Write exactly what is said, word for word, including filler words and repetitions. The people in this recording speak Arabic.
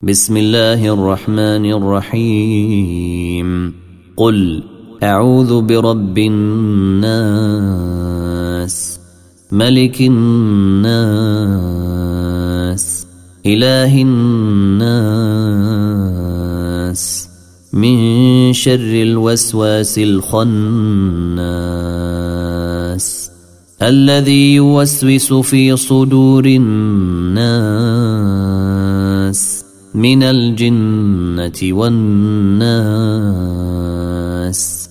بسم الله الرحمن الرحيم. قل أعوذ برب الناس ملك الناس إله الناس من شر الوسواس الخناس الذي يوسوس في صدور الناس من الجنة والناس.